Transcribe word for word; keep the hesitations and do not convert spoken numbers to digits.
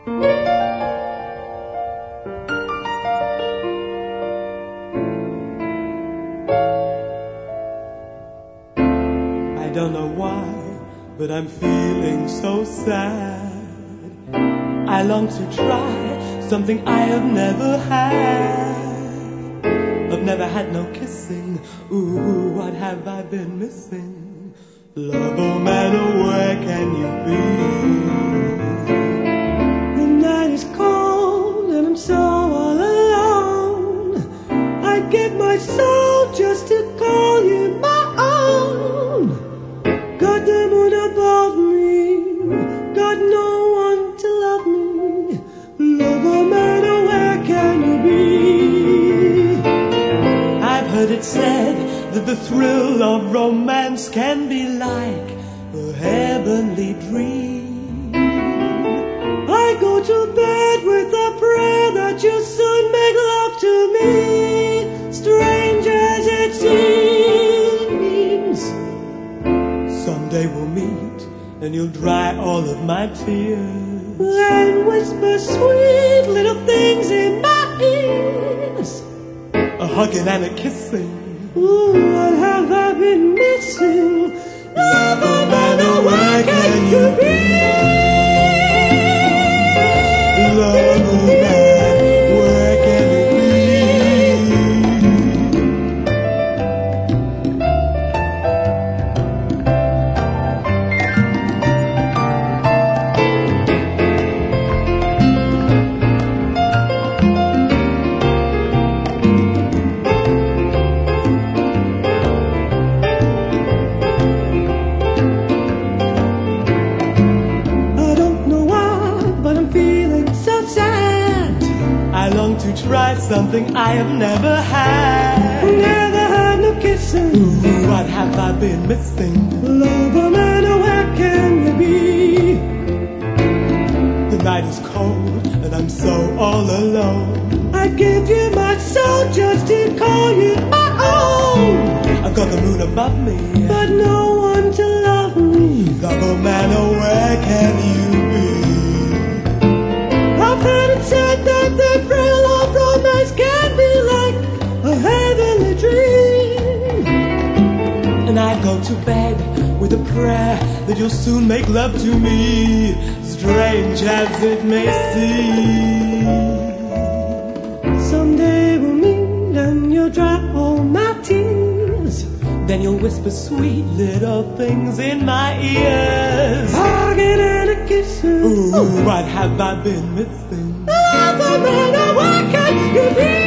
I don't know why, but I'm feeling so sad. I long to try something I have never had. I've never had no kissing. Ooh, what have I been missing? Love, oh man, oh where can you be? The night is cold and I'm so all alone. I'd give my soul just to call you my own. Got the moon above me, got no one to love me. Love, oh man, oh where can you be? I've heard it said that the thrill of romance can be like a heavenly dream. I go to bed with a prayer that you'll soon make love to me, strange as it seems. Someday we'll meet and you'll dry all of my tears and whisper sweet little things in my ears. A hugging and a kissing. Ooh, what have I been missing? Love, oh man, oh where can you be? Love, oh man, where can you to try something I have never had. Never had no kissing. Ooh, what have I been missing? Love, oh man, oh where can you be? The night is cold and I'm so all alone. I'd give you my soul just to call you my own. I've got the moon above me, but no one to love me. Love, oh man, oh where can you be? I've heard it said that the thrill of romance can be like a heavenly dream. And I go to bed with a prayer that you'll soon make love to me, strange as it may seem. Someday we'll meet and you'll dry all my tears. Then you'll whisper sweet little things in my ears. Hugging and a kissing. Ooh, what have I been missing? Love, oh man, oh where can you be?